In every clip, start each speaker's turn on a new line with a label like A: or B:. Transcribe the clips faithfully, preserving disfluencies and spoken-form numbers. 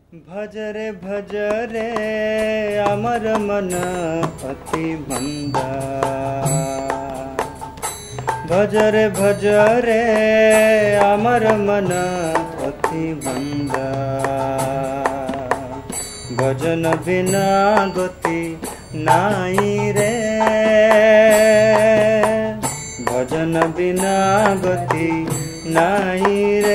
A: भजरे भजरे अमर मन अति मंदा, भजरे भजरे अमर मन अति मंदा। भजन बिना गति नाई रे, भजन बिना गति नाई रे।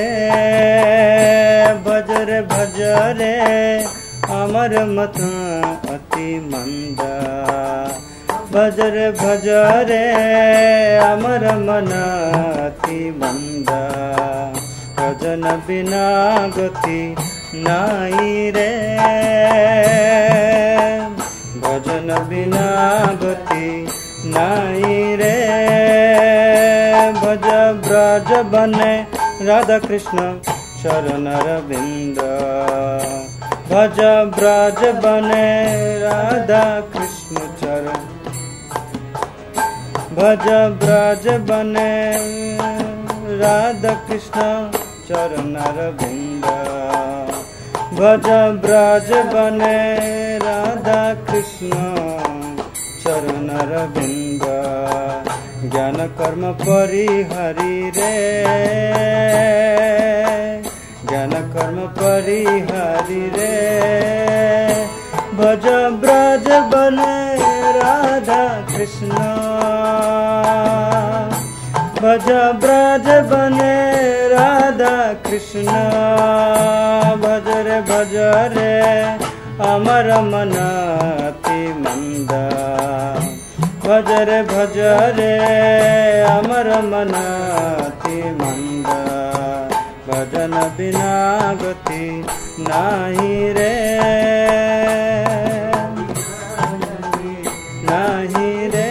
A: भजरे भजरे अमर मत अति मंदा, भजरे भजरे अमर मन अति मंदा। भजन बिना गति नाई रे, भजन बिना गति नाई रे। भज ब्रज बने राधा कृष्ण चरण अरविंद, भज ब्रज बने राधा कृष्ण चरण, भज ब्रज बने राधा कृष्ण चरण अरविंद, भज ब्रज बने राधा कृष्ण चरण अरविंद। ज्ञान कर्म परिहरि रे, ज्ञान कर्म परिहरि रे। भज ब्रज बने राधा कृष्ण, भज ब्रज बने राधा कृष्ण। भजरे भजरे अमर मन अति मंदा, भजरे भजरे अमर मन अति मंदा। भजन बिना गति नाही रे, नाही रे।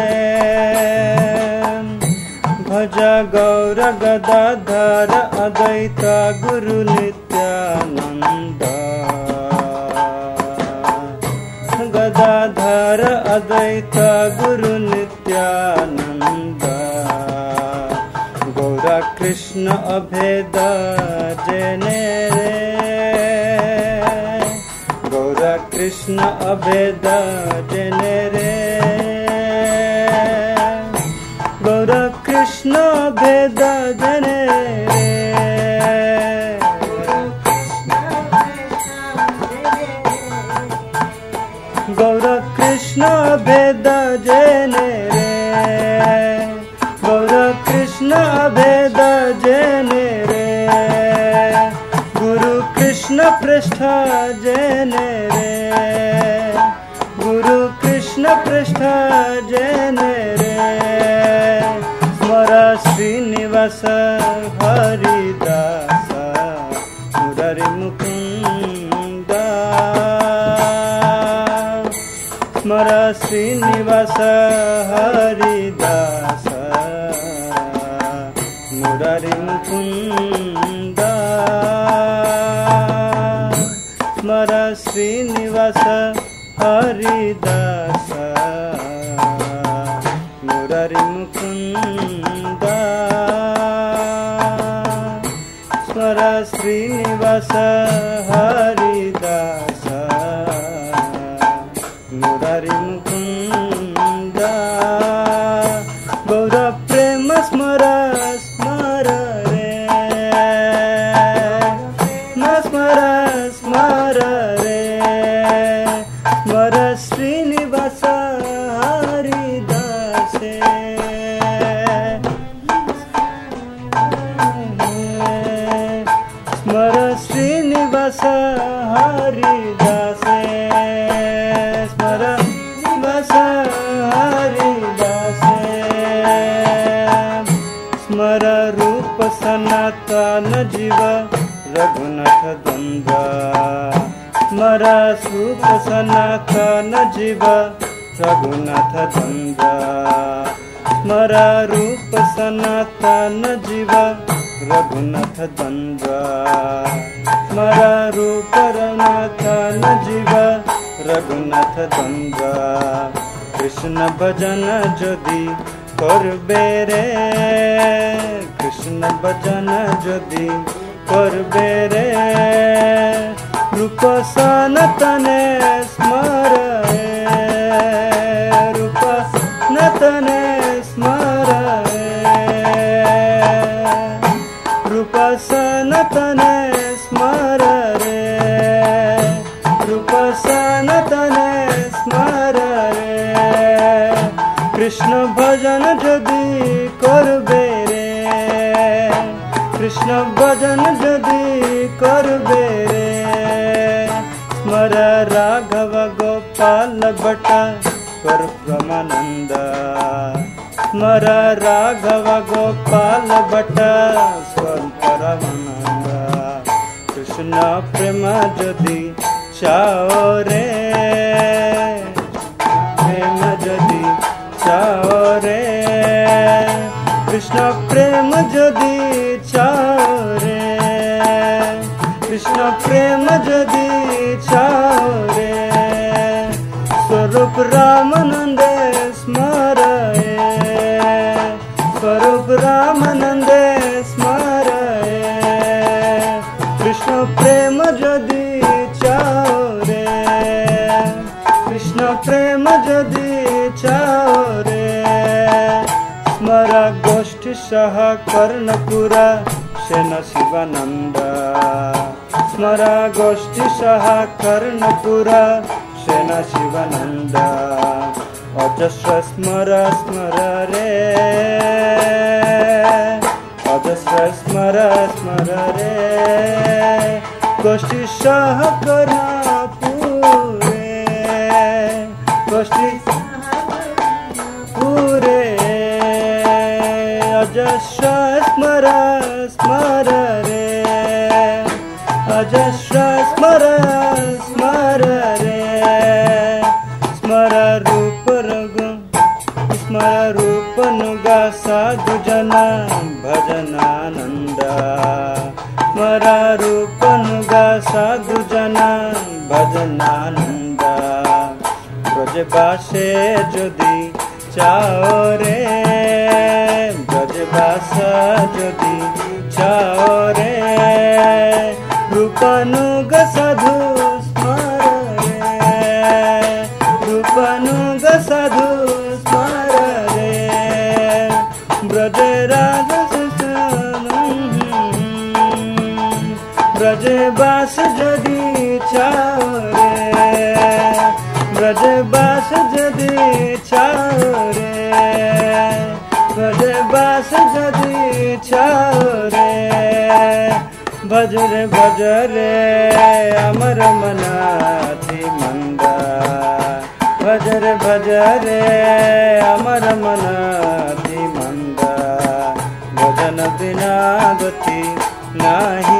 A: भज गौर गदाधर अद्वैत गुरु नित्यानंद, गदाधर अद्वैत गुरु नित्यानंद। गौर कृष्ण अभेद जने रे, गौर कृष्ण अभेद जने रे। गौर कृष्ण अभेद जने रे, गौर कृष्ण भेद जने रे, गौर कृष्ण भेद जने रे। गुरु कृष्ण पृष्ठ जने रे, गुरु कृष्ण पृष्ठ जने रे। स्मर श्रीनिवास हरिदास मुरारी मुकुंद, स्मर श्रीनिवास हरिदास मुरारी मुकुंद। स्मर श्रीनिवास हरिदास मुरारी मुकुंद। स्मर श्रीनिवास हरिदास मुरारी मुकुंद। गौर प्रेम स्मर स्मर रे, स्मर स्मर रे। स्मर श्रीनिवास हरिदास, स्मर श्रीनिवास हरिदास, स्मर श्रीनिवास हरिदास। स्मर रूप सनातन जीव रघुनाथ द्वंद्व, स्मर रूप सनातन जीव रघुनाथ द्वंद्व। स्मर रूप सनातन जीव रघुनाथ द्वंद्व, स्मर रूप रघुनाथन जीव रघुनाथ द्वंद्व। कृष्ण भजन जदि करबे रे, कृष्ण भजन जदि करबे रे। रूप सनातने स्मराय रूप सनातने स्मराय रूप सनातने स्मराय रूप सनातने स्मराय कृष्ण भजन जदि करबे रे कृष्ण भजन जदि करबे रे स्मर राघव गोपाल भट्ट स्वर ब्रह्मानंद स्मर राघव गोपाल भट्ट स्वर परमानंद कृष्ण प्रेम जदि चाओ रे प्रेम जदि चाओ रे कृष्ण प्रेम जदि चाओ रे कृष्ण प्रेम जदि चाओ रे स्वरूप रामानंद स्मराय स्वरूप रामानंद स्मराय कृष्ण प्रेम जदि चाओ रे कृष्ण प्रेम जदि चाओ रे स्मर गोष्ठी सह कर्णपुरा सेन शिवानंद स्मर गोष्ठी सह कर्णपुरा सेन शिवानंद अजस्र स्मर स्मर रे अजस्र स्मर स्मर रे गोष्ठी सह कर्णपुरे गोष्ठी पूरे अजस्र स्मर स्मर रे अजस्र स्मर स्मर रे स्मर रूप रघु स्मर रूप नुगा साधु जना भजनानंद स्मर रूप नुगा साधु जना भजनानंद ब्रजबासे जदि चाओ रे ब्रजबास जदि चाओ रे रूपानुग साधु स्मर रे रूपानुग साधु स्मर रे ब्रजराज ब्रजबास जदि चाओ रे ब्रजबास जदि चाओ रे ब्रजबास जदि चाओ रे भज रे भज रे अमर मनाथि मंदा भज रे भज रे अमर मनाथि मंदा भजन बिना गति नाही